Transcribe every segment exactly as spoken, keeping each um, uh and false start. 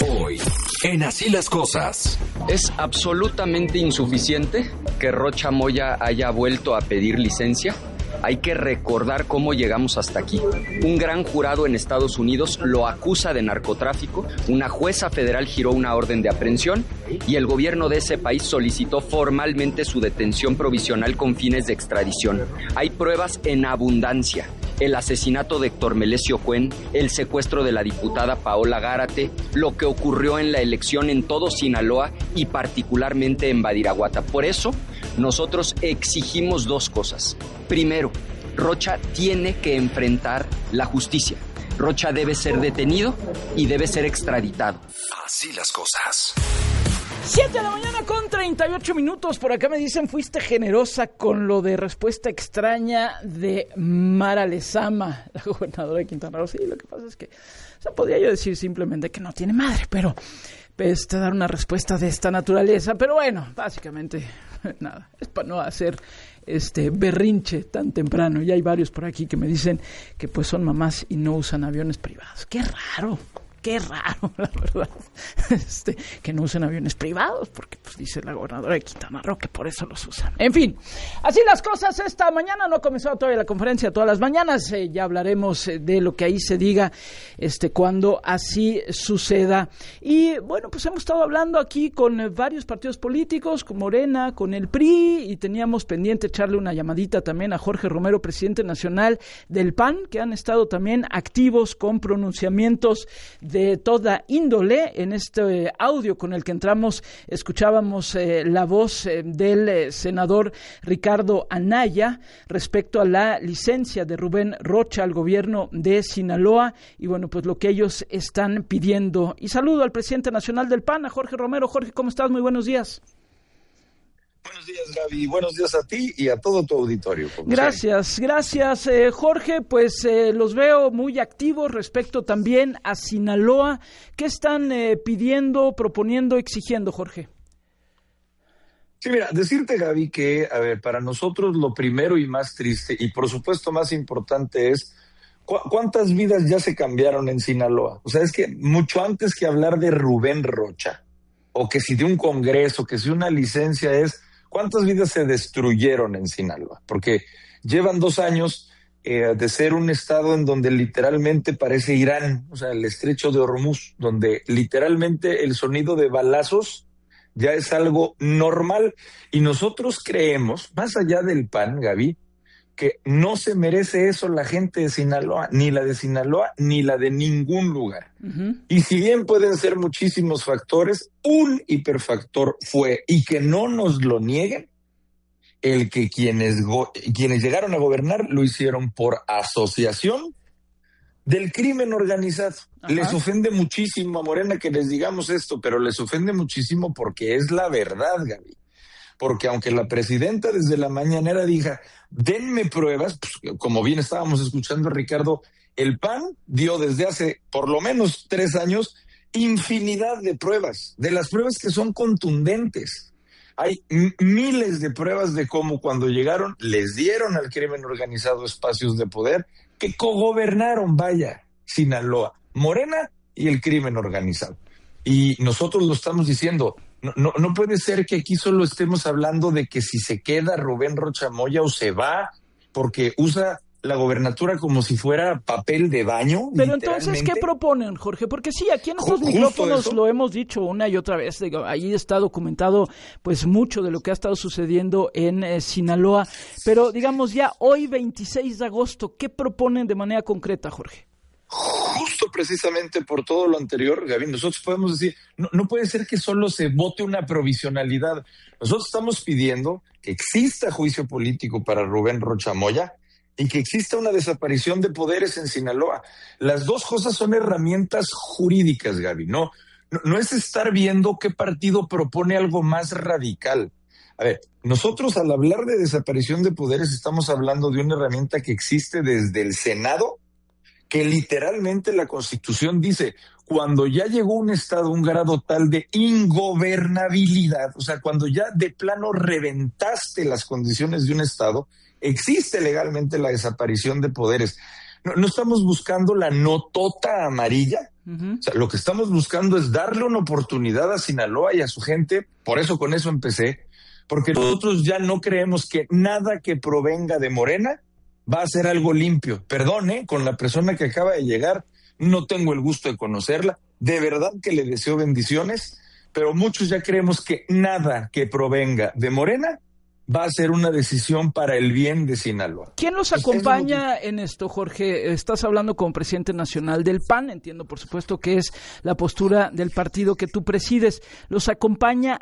Hoy, en Así las Cosas. Es absolutamente insuficiente que Rocha Moya haya vuelto a pedir licencia. Hay que recordar cómo llegamos hasta aquí. Un gran jurado en Estados Unidos lo acusa de narcotráfico, una jueza federal giró una orden de aprehensión y el gobierno de ese país solicitó formalmente su detención provisional con fines de extradición. Hay pruebas en abundancia. El asesinato de Héctor Melesio Cuen, el secuestro de la diputada Paola Gárate, lo que ocurrió en la elección en todo Sinaloa y particularmente en Badiraguata. Por eso, nosotros exigimos dos cosas. Primero, Rocha tiene que enfrentar la justicia. Rocha debe ser detenido y debe ser extraditado. Así las cosas. siete de la mañana con treinta y ocho minutos. Por acá me dicen, fuiste generosa con lo de respuesta extraña de Mara Lezama, la gobernadora de Quintana Roo. Sí, lo que pasa es que, o sea, podría yo decir simplemente que no tiene madre, pero este, dar una respuesta de esta naturaleza. Pero bueno, básicamente, nada, es para no hacer este berrinche tan temprano. Ya hay varios por aquí que me dicen que pues son mamás y no usan aviones privados. ¡Qué raro! Qué raro, la verdad, este, que no usen aviones privados, porque pues dice la gobernadora de Quintana Roo que por eso los usan. En fin, así las cosas. Esta mañana no ha comenzado todavía la conferencia todas las mañanas, eh, ya hablaremos eh, de lo que ahí se diga este, cuando así suceda. Y bueno, pues hemos estado hablando aquí con eh, varios partidos políticos, con Morena, con el P R I, y teníamos pendiente echarle una llamadita también a Jorge Romero, presidente nacional del P A N, que han estado también activos con pronunciamientos de toda índole. En este audio con el que entramos escuchábamos eh, la voz eh, del eh, senador Ricardo Anaya respecto a la licencia de Rubén Rocha al gobierno de Sinaloa y bueno, pues lo que ellos están pidiendo. Y saludo al presidente nacional del P A N, a Jorge Romero. Jorge, ¿cómo estás? Muy buenos días. Buenos días, Gaby. Buenos días a ti y a todo tu auditorio. Gracias, sea. gracias, eh, Jorge. Pues eh, los veo muy activos respecto también a Sinaloa. ¿Qué están eh, pidiendo, proponiendo, exigiendo, Jorge? Sí, mira, decirte, Gaby, que, a ver, para nosotros lo primero y más triste, y por supuesto más importante es cu- cuántas vidas ya se cambiaron en Sinaloa. O sea, es que mucho antes que hablar de Rubén Rocha, o que si de un congreso, que si una licencia es... ¿Cuántas vidas se destruyeron en Sinaloa? Porque llevan dos años eh, de ser un estado en donde literalmente parece Irán, o sea, el estrecho de Hormuz, donde literalmente el sonido de balazos ya es algo normal. Y nosotros creemos, más allá del P A N, Gaby, que no se merece eso la gente de Sinaloa, ni la de Sinaloa, ni la de ningún lugar. Uh-huh. Y si bien pueden ser muchísimos factores, un hiperfactor fue, y que no nos lo nieguen, el que quienes, go- quienes llegaron a gobernar lo hicieron por asociación del crimen organizado. Ajá. Les ofende muchísimo a Morena que les digamos esto, pero les ofende muchísimo porque es la verdad, Gaby. Porque aunque la presidenta desde la mañanera diga, denme pruebas, pues, como bien estábamos escuchando, Ricardo, el P A N dio desde hace por lo menos tres años infinidad de pruebas, de las pruebas que son contundentes. Hay m- miles de pruebas de cómo cuando llegaron les dieron al crimen organizado espacios de poder que cogobernaron, vaya, Sinaloa, Morena y el crimen organizado. Y nosotros lo estamos diciendo. No, no, no puede ser que aquí solo estemos hablando de que si se queda Rubén Rocha Moya o se va, porque usa la gobernatura como si fuera papel de baño. Pero entonces, ¿qué proponen, Jorge? Porque sí, aquí en estos Justo micrófonos eso. Lo hemos dicho una y otra vez. Digo, ahí está documentado pues mucho de lo que ha estado sucediendo en eh, Sinaloa. Pero digamos ya hoy, veintiséis de agosto, ¿qué proponen de manera concreta, Jorge? Justo precisamente por todo lo anterior, Gaby, nosotros podemos decir, no, no puede ser que solo se vote una provisionalidad. Nosotros estamos pidiendo que exista juicio político para Rubén Rocha Moya y que exista una desaparición de poderes en Sinaloa. Las dos cosas son herramientas jurídicas, Gaby. No, no, no es estar viendo qué partido propone algo más radical. A ver, nosotros al hablar de desaparición de poderes estamos hablando de una herramienta que existe desde el Senado, que literalmente la Constitución dice, cuando ya llegó un estado a un grado tal de ingobernabilidad, o sea, cuando ya de plano reventaste las condiciones de un estado, existe legalmente la desaparición de poderes. no, no estamos buscando la notota amarilla. Uh-huh. O sea, lo que estamos buscando es darle una oportunidad a Sinaloa y a su gente. Por eso con eso empecé, porque nosotros ya no creemos que nada que provenga de Morena va a ser algo limpio. Perdone, con la persona que acaba de llegar, no tengo el gusto de conocerla. De verdad que le deseo bendiciones, pero muchos ya creemos que nada que provenga de Morena va a ser una decisión para el bien de Sinaloa. ¿Quién los acompaña en esto, Jorge? Estás hablando como presidente nacional del P A N, entiendo por supuesto que es la postura del partido que tú presides. ¿Los acompaña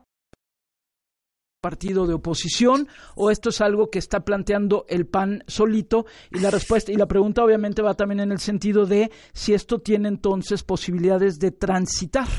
partido de oposición o esto es algo que está planteando el P A N solito? Y la respuesta y la pregunta obviamente va también en el sentido de si esto tiene entonces posibilidades de transitar.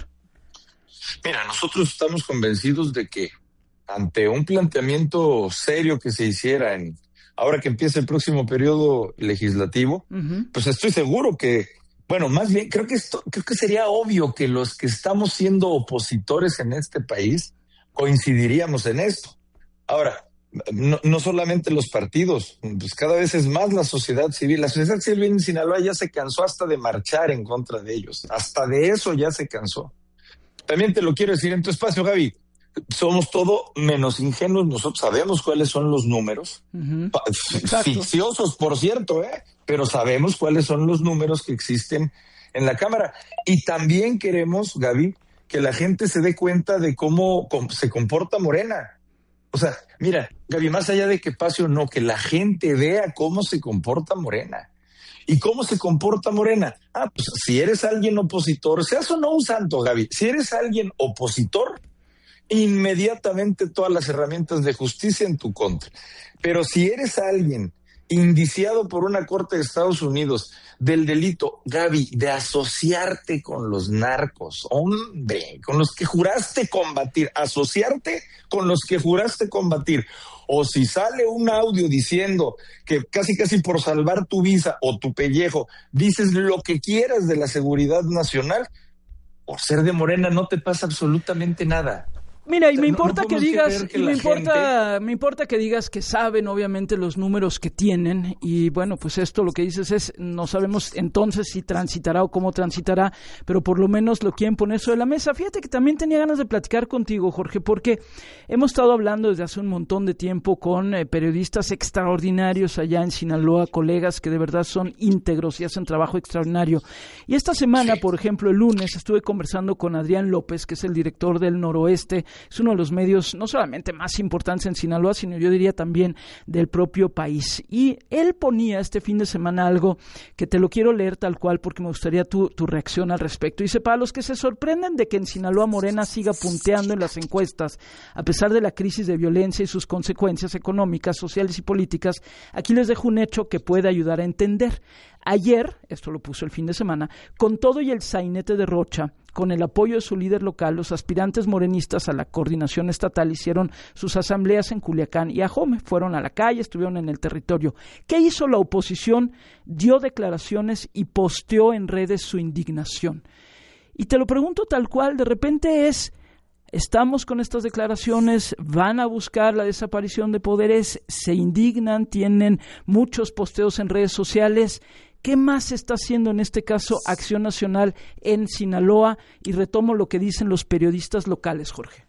Mira, nosotros estamos convencidos de que ante un planteamiento serio que se hiciera en ahora que empieza el próximo periodo legislativo, uh-huh. pues estoy seguro que, bueno, más bien creo que esto, creo que sería obvio que los que estamos siendo opositores en este país coincidiríamos en esto. Ahora, no, no solamente los partidos, pues cada vez es más la sociedad civil. La sociedad civil en Sinaloa ya se cansó hasta de marchar en contra de ellos. Hasta de eso ya se cansó. También te lo quiero decir en tu espacio, Gaby. Somos todo menos ingenuos. Nosotros sabemos cuáles son los números. Uh-huh. Ficciosos, por cierto, ¿eh? Pero sabemos cuáles son los números que existen en la Cámara. Y también queremos, Gaby, que la gente se dé cuenta de cómo, cómo se comporta Morena. O sea, mira, Gaby, más allá de que pase o no, que la gente vea cómo se comporta Morena. ¿Y cómo se comporta Morena? Ah, pues si eres alguien opositor, seas o no un santo, Gaby, si eres alguien opositor, inmediatamente todas las herramientas de justicia en tu contra. Pero si eres alguien indiciado por una corte de Estados Unidos del delito, Gaby, de asociarte con los narcos, hombre, con los que juraste combatir, asociarte con los que juraste combatir, o si sale un audio diciendo que casi casi por salvar tu visa o tu pellejo, dices lo que quieras de la seguridad nacional, por ser de Morena no te pasa absolutamente nada. Mira, y me importa no, no que digas, que y me importa, gente... me importa que digas que saben obviamente los números que tienen y bueno, pues esto lo que dices es, no sabemos entonces si transitará o cómo transitará, pero por lo menos lo quieren poner sobre la mesa. Fíjate que también tenía ganas de platicar contigo, Jorge, porque hemos estado hablando desde hace un montón de tiempo con eh, periodistas extraordinarios allá en Sinaloa, colegas que de verdad son íntegros y hacen trabajo extraordinario. Y esta semana, sí. por ejemplo, el lunes estuve conversando con Adrián López, que es el director del Noroeste. Es uno de los medios no solamente más importantes en Sinaloa, sino yo diría también del propio país. Y él ponía este fin de semana algo que te lo quiero leer tal cual porque me gustaría tu, tu reacción al respecto. Dice, para los que se sorprenden de que en Sinaloa Morena siga punteando en las encuestas, a pesar de la crisis de violencia y sus consecuencias económicas, sociales y políticas, aquí les dejo un hecho que puede ayudar a entender. Ayer, esto lo puso el fin de semana, con todo y el sainete de Rocha, con el apoyo de su líder local, los aspirantes morenistas a la coordinación estatal hicieron sus asambleas en Culiacán y Ajome. Fueron a la calle, estuvieron en el territorio. ¿Qué hizo la oposición? Dio declaraciones y posteó en redes su indignación. Y te lo pregunto tal cual, de repente es, estamos con estas declaraciones, van a buscar la desaparición de poderes, se indignan, tienen muchos posteos en redes sociales. ¿Qué más se está haciendo en este caso Acción Nacional en Sinaloa? Y retomo lo que dicen los periodistas locales, Jorge.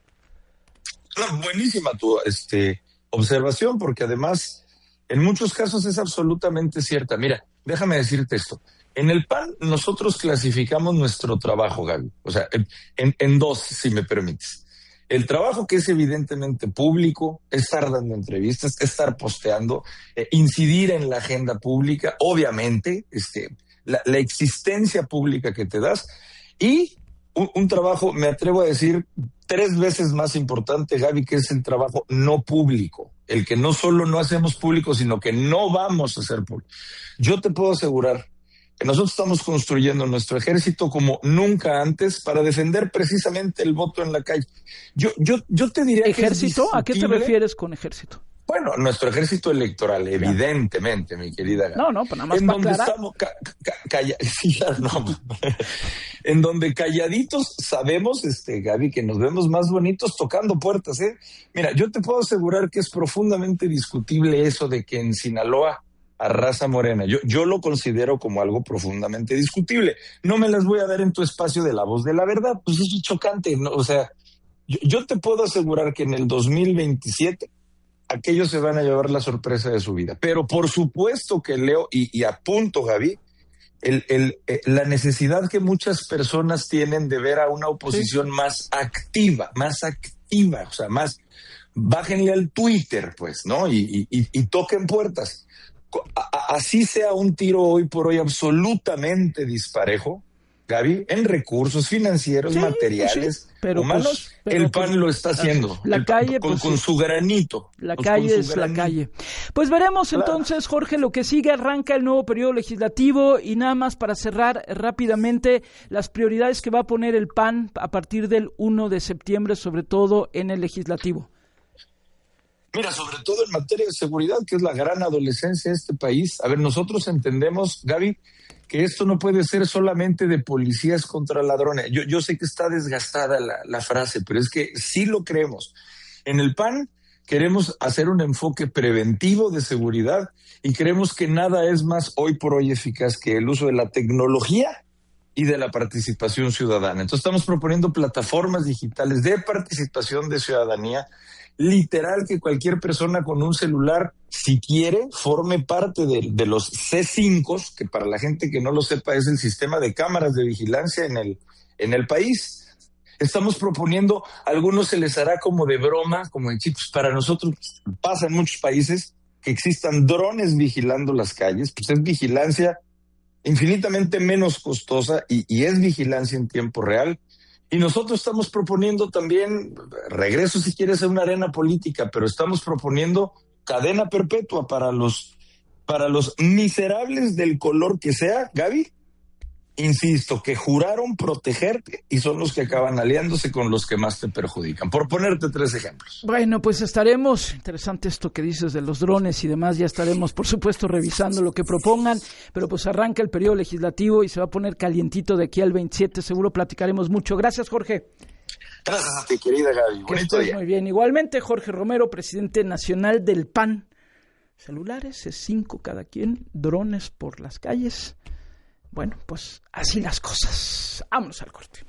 No, buenísima tu este, observación, porque además en muchos casos es absolutamente cierta. Mira, déjame decirte esto. En el P A N nosotros clasificamos nuestro trabajo, Gaby. O sea, en, en dos, si me permites. El trabajo que es evidentemente público, estar dando entrevistas, estar posteando, eh, incidir en la agenda pública, obviamente, este, la, la existencia pública que te das, y un, un trabajo, me atrevo a decir, tres veces más importante, Gaby, que es el trabajo no público, el que no solo no hacemos público, sino que no vamos a hacer público. Yo te puedo asegurar que nosotros estamos construyendo nuestro ejército como nunca antes para defender precisamente el voto en la calle. Yo, yo, yo te diría ¿Ejército? que es ¿A qué te refieres con ejército? Bueno, nuestro ejército electoral, ya. Evidentemente, mi querida Gaby. No, no, pues nada más en para donde aclarar. estamos ca- ca- calla- sí, claro, no. En donde calladitos sabemos, este, Gaby, que nos vemos más bonitos tocando puertas, ¿eh? Mira, yo te puedo asegurar que es profundamente discutible eso de que en Sinaloa a raza morena. Yo, yo lo considero como algo profundamente discutible. No me las voy a dar en tu espacio de La Voz de la Verdad, pues eso es chocante, ¿no? O sea, yo, yo te puedo asegurar que en el dos mil veintisiete aquellos se van a llevar la sorpresa de su vida. Pero por supuesto que leo y, y apunto, Gaby, el, el, eh, la necesidad que muchas personas tienen de ver a una oposición sí. más activa, más activa, o sea, más... Bájenle al Twitter, pues, ¿no? Y, y, y toquen puertas. Así sea un tiro hoy por hoy absolutamente disparejo, Gaby, en recursos financieros, sí, materiales, sí, pero humanos, pues, pero el PAN pues, lo está haciendo. La el, calle, con, pues, con su granito. La pues, calle es granito. la calle. Pues veremos claro. entonces, Jorge, lo que sigue. Arranca el nuevo periodo legislativo y nada más para cerrar rápidamente las prioridades que va a poner el P A N a partir del primero de septiembre, sobre todo en el legislativo. Mira, sobre todo en materia de seguridad, que es la gran adolescencia de este país. A ver, nosotros entendemos, Gaby, que esto no puede ser solamente de policías contra ladrones. Yo, yo sé que está desgastada la, la frase, pero es que sí lo creemos. En el P A N queremos hacer un enfoque preventivo de seguridad y creemos que nada es más hoy por hoy eficaz que el uso de la tecnología y de la participación ciudadana. Entonces estamos proponiendo plataformas digitales de participación de ciudadanía, literal que cualquier persona con un celular, si quiere, forme parte de, de los C cinco, que para la gente que no lo sepa es el sistema de cámaras de vigilancia en el, en el país. Estamos proponiendo, a algunos se les hará como de broma, como de chicos, para nosotros pasa en muchos países que existan drones vigilando las calles, pues es vigilancia infinitamente menos costosa y, y es vigilancia en tiempo real. Y nosotros estamos proponiendo también, regreso si quieres a una arena política, pero estamos proponiendo cadena perpetua para los, para los miserables del color que sea, Gaby. Insisto, que juraron protegerte y son los que acaban aliándose con los que más te perjudican. Por ponerte tres ejemplos. Bueno, pues estaremos, interesante esto que dices de los drones y demás, ya estaremos por supuesto revisando lo que propongan, pero pues arranca el periodo legislativo y se va a poner calientito de aquí al veintisiete, seguro platicaremos mucho. Gracias, Jorge. Gracias a ti, querida Gaby. Que estés día. Muy bien. Igualmente, Jorge Romero, presidente nacional del P A N. Celulares, C cinco cada quien, drones por las calles. Bueno, pues así las cosas. Vámonos al corte.